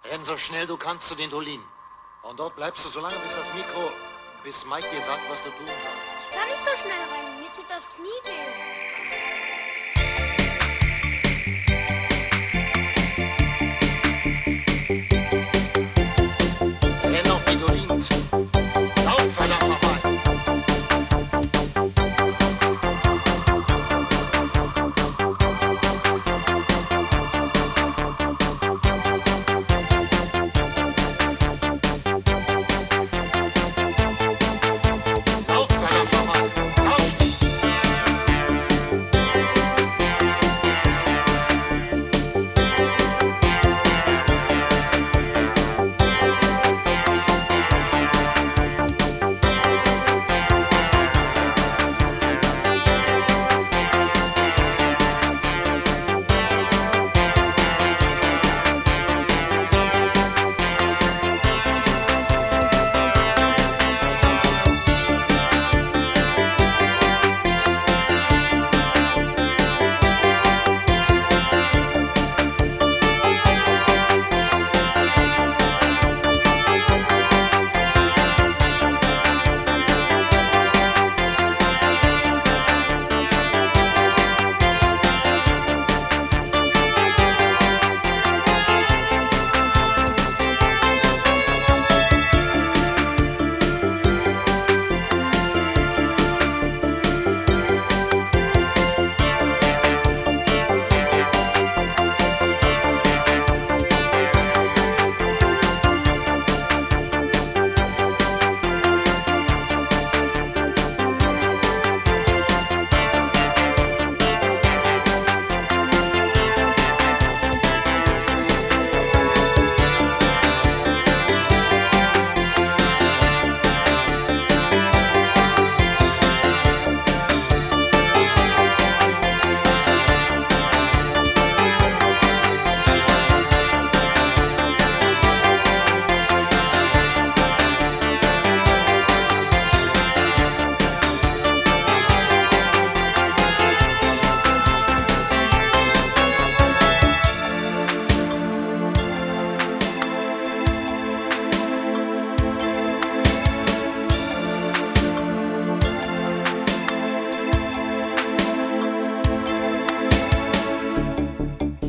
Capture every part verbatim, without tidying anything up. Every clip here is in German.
Renn so schnell du kannst zu den Dolinen. Und dort bleibst du so lange, bis das Mikro, bis Mike dir sagt, was du tun sollst. Ich kann nicht so schnell rennen, mir tut das Knie weh. Renn auf die Dolinen zu. Lauf, verdammt nochmal. Lauf, verdammt nochmal. Lauf.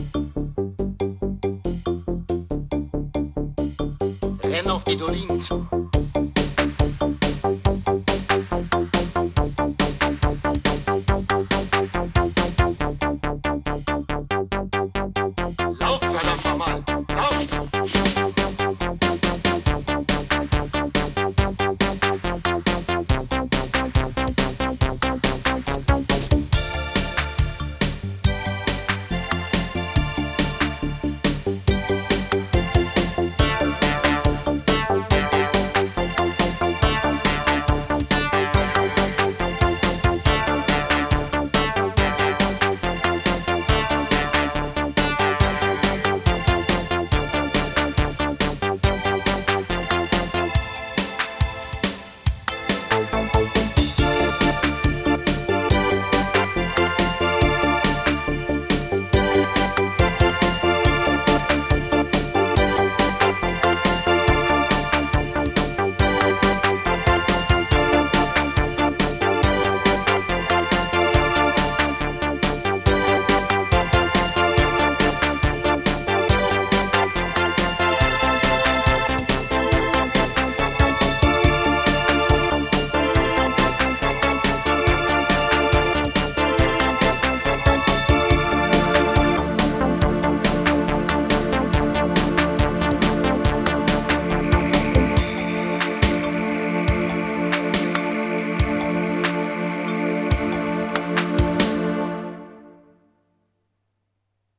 Renn auf die Dolinen zu.